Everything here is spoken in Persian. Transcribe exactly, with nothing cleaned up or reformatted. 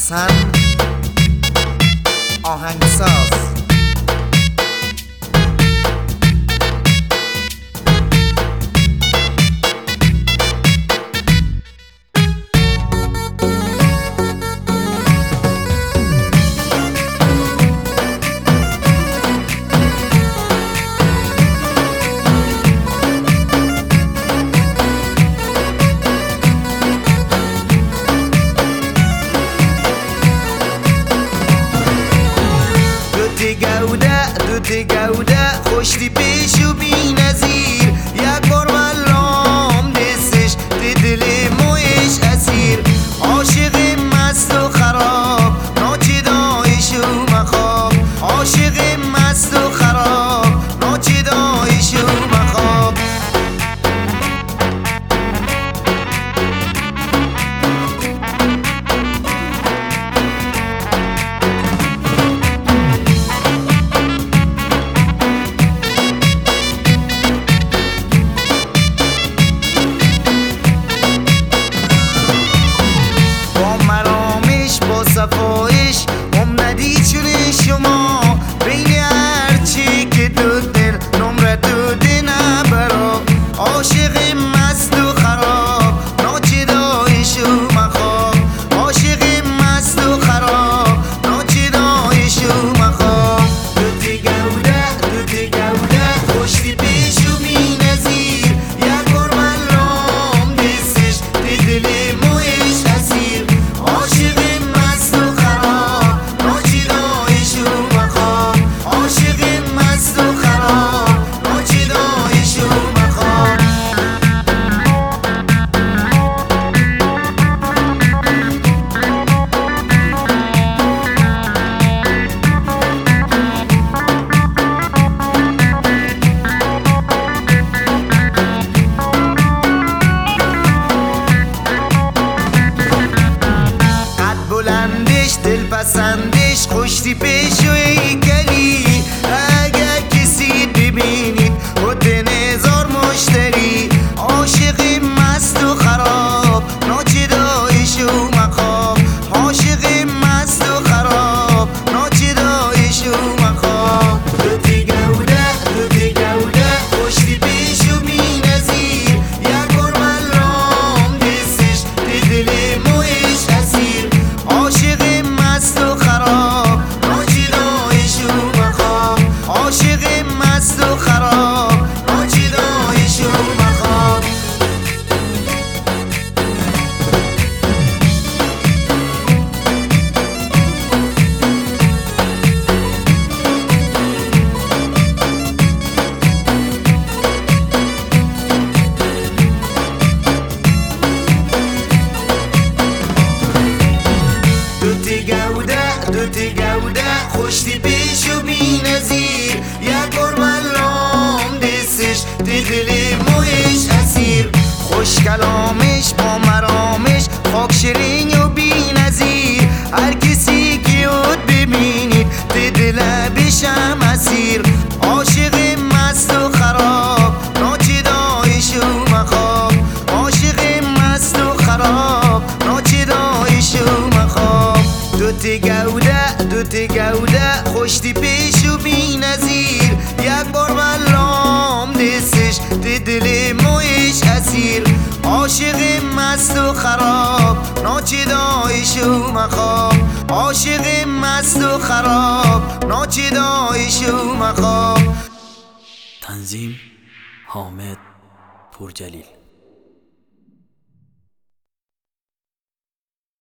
حسن آهنگساز. دوتی گوده خوشتی پیش و بی نظیر، یک بار ملام دستش دی دل مویش اسیر. عاشق مست و خراب ناچی دایش و مخاب، عاشق مست و خراب ناچی دایش و مخاب. صفایش هم ندی چونه شما، بین هرچی که دو دل نمره دو دینه برا. عاشق مست و خراب ناچی دایش و مخاب، عاشق مست و خراب ناچی دایش و مخاب. دوتی گوده دوتی گوده خوشتی پیش و بی نظیر، یک بار ملام دستش دی دل مویش اسیر. عاشق دل پسندش خوشتی پیش و ایکلی، اگر کسی ببینید خود نزار مشتری. عاشق مست و خراب ناچی دایش و مخاب، عاشق مست و خراب ناچی دایش و مخاب. دوتی گوده دوتی گوده خوشتی پیش و بی نظیر، یک بار ملام دستش دی دل مویش اسیر. عاشق مست و خراب ناچی دایش و مخاب، عاشق مست و خراب ناچی دایش و مخاب. دوتی گوده دوتی گوده خوشتی پیش و بی نظیر، یک بار ملام دستش دی دل مویش اسیر. خوش کلامش با مرامش خاک شیرین و بی نظیر، هر کسی که اود ببینید دی دل بشم اسیر. عاشق مست و خراب ناچی دایش و مخاب، عاشق مست و خراب ناچی دایش و مخاب. دوتی گوده دوتی گوده خوشتی پیش و بی نظیر، یک بار ملام دستش دی دل مویش اسیر. عاشق مست و خراب ناچی دایش و مخاب، عاشق مست و خراب ناچی دایش و مخاب. تنظیم حامد پورجلیل.